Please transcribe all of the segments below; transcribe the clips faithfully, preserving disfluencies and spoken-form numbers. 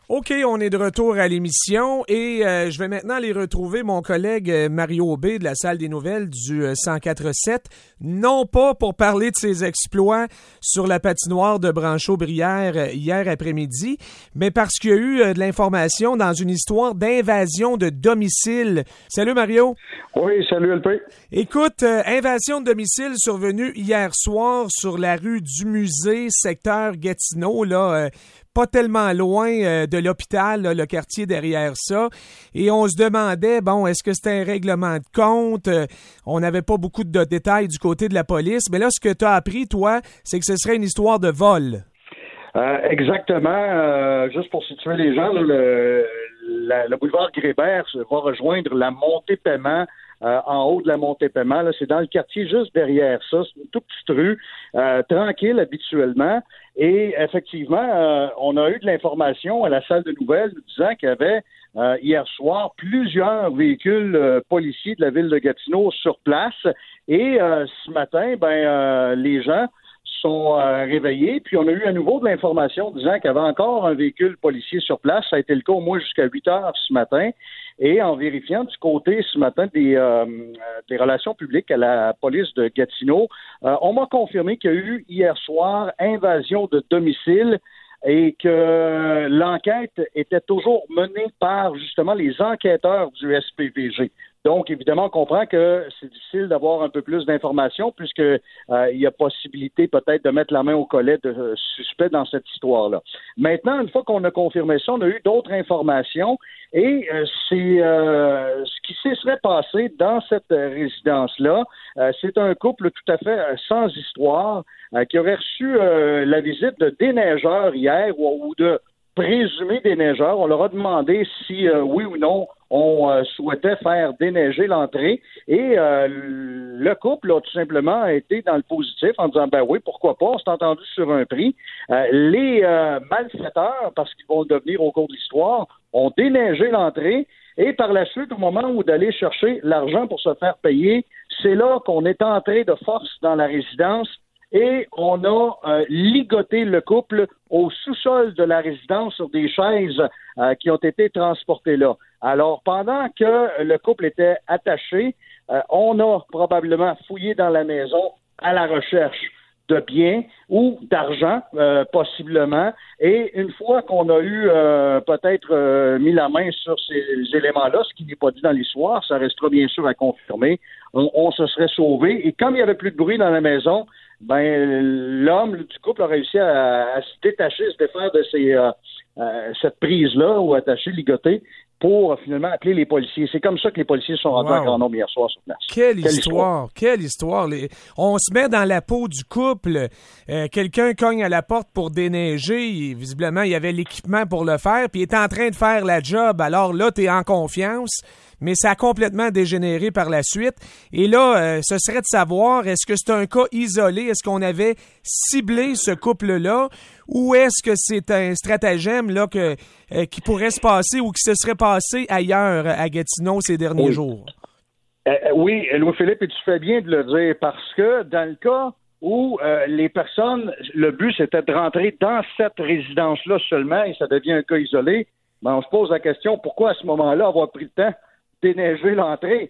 OK, on est de retour à l'émission et euh, je vais maintenant aller retrouver mon collègue euh, Mario Aubé de la Salle des Nouvelles du euh, cent quatre virgule sept, non pas pour parler de ses exploits sur la patinoire de Branchot-Brière euh, hier après-midi, mais parce qu'il y a eu euh, de l'information dans une histoire d'invasion de domicile. Salut Mario. Oui, salut L P. Écoute, euh, invasion de domicile survenue hier soir sur la rue du Musée, secteur Gatineau, là, euh, pas tellement loin euh, de l'hôpital, là, le quartier derrière ça. Et on se demandait, bon, est-ce que c'était un règlement de compte? Euh, on n'avait pas beaucoup de détails du côté de la police. Mais là, ce que tu as appris, toi, c'est que ce serait une histoire de vol. Euh, exactement. Euh, juste pour situer les gens, là, le, la, le boulevard Grébert va rejoindre la montée Paiement. Euh, en haut de la montée Paiement, là, c'est dans le quartier juste derrière ça. C'est une toute petite rue, euh, tranquille habituellement. Et effectivement, euh, on a eu de l'information à la salle de nouvelles nous disant qu'il y avait euh, hier soir plusieurs véhicules euh, policiers de la ville de Gatineau sur place. Et euh, ce matin, ben euh, les gens sont euh, réveillés. Puis on a eu à nouveau de l'information disant qu'il y avait encore un véhicule policier sur place. Ça a été le cas au moins jusqu'à huit heures ce matin. Et en vérifiant du côté ce matin des, euh, des relations publiques à la police de Gatineau, euh, on m'a confirmé qu'il y a eu hier soir invasion de domicile et que l'enquête était toujours menée par justement les enquêteurs du S P V G. Donc, évidemment, on comprend que c'est difficile d'avoir un peu plus d'informations puisque euh, il y a possibilité peut-être de mettre la main au collet de euh, suspects dans cette histoire-là. Maintenant, une fois qu'on a confirmé ça, on a eu d'autres informations et euh, c'est euh, ce qui se serait passé dans cette euh, résidence-là. Euh, c'est un couple tout à fait euh, sans histoire euh, qui aurait reçu euh, la visite de déneigeurs hier ou, ou de présumés déneigeurs. On leur a demandé si euh, oui ou non on euh, souhaitait faire déneiger l'entrée et euh, le couple a tout simplement été dans le positif en disant ben oui, pourquoi pas, on s'est entendu sur un prix. Euh, les euh, malfaiteurs, parce qu'ils vont le devenir au cours de l'histoire, ont déneigé l'entrée et par la suite, au moment où d'aller chercher l'argent pour se faire payer, c'est là qu'on est entré de force dans la résidence et on a euh, ligoté le couple au sous-sol de la résidence sur des chaises euh, qui ont été transportées là. Alors, pendant que le couple était attaché, euh, on a probablement fouillé dans la maison à la recherche de biens ou d'argent, euh, possiblement. Et une fois qu'on a eu euh, peut-être euh, mis la main sur ces éléments-là, ce qui n'est pas dit dans l'histoire, ça restera bien sûr à confirmer, on, on se serait sauvé. Et comme il n'y avait plus de bruit dans la maison, ben l'homme du couple a réussi à, à se détacher, se défaire de ces, euh, euh, cette prise-là ou attacher, ligoter, pour euh, finalement appeler les policiers. C'est comme ça que les policiers sont rentrés wow. en grand nombre hier soir sur place. Quelle, quelle histoire, histoire, quelle histoire. Les... On se met dans la peau du couple. Euh, quelqu'un cogne à la porte pour déneiger. Visiblement, il y avait l'équipement pour le faire, puis il est en train de faire la job. Alors là, tu es en confiance, mais ça a complètement dégénéré par la suite. Et là, euh, ce serait de savoir, est-ce que c'est un cas isolé? Est-ce qu'on avait ciblé ce couple-là? Ou est-ce que c'est un stratagème là, que, euh, qui pourrait se passer ou qui se serait passé ailleurs à Gatineau ces derniers oui. jours? Euh, oui, Louis-Philippe, et tu fais bien de le dire, parce que dans le cas où euh, les personnes, le but c'était de rentrer dans cette résidence-là seulement et ça devient un cas isolé, ben, on se pose la question, pourquoi à ce moment-là avoir pris le temps de déneiger l'entrée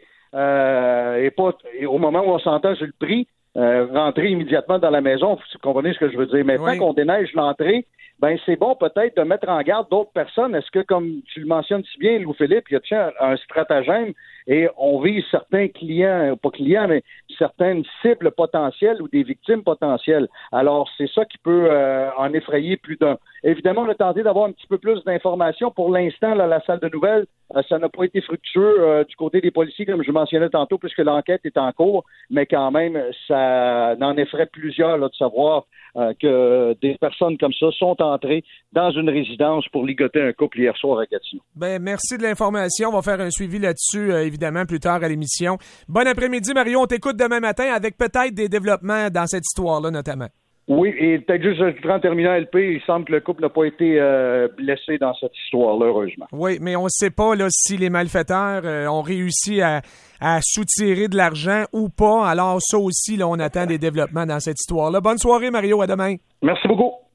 euh, et pas et au moment où on s'entend sur le prix, Euh, rentrer immédiatement dans la maison, vous comprenez ce que je veux dire. Maintenant oui. qu'on déneige l'entrée, ben c'est bon peut-être de mettre en garde d'autres personnes. Est-ce que, comme tu le mentionnes si bien, Louis-Philippe, il y a tiens, un stratagème et on vise certains clients, pas clients, mais certaines cibles potentielles ou des victimes potentielles. Alors, c'est ça qui peut euh, en effrayer plus d'un. Évidemment, on a tenté d'avoir un petit peu plus d'informations. Pour l'instant, là, la salle de nouvelles, euh, ça n'a pas été fructueux euh, du côté des policiers, comme je mentionnais tantôt, puisque l'enquête est en cours, mais quand même, ça n'en effraie plusieurs là, de savoir euh, que des personnes comme ça sont entrées dans une résidence pour ligoter un couple hier soir à Gatineau. Ben, merci de l'information. On va faire un suivi là-dessus, euh, évidemment, plus tard à l'émission. Bon après-midi, Mario. On t'écoute demain matin avec peut-être des développements dans cette histoire-là, notamment. Oui, et peut-être juste en terminant, L P, il semble que le couple n'a pas été euh, blessé dans cette histoire-là, heureusement. Oui, mais on ne sait pas là, si les malfaiteurs euh, ont réussi à, à soutirer de l'argent ou pas. Alors ça aussi, là, on attend des développements dans cette histoire-là. Bonne soirée, Mario. À demain. Merci beaucoup.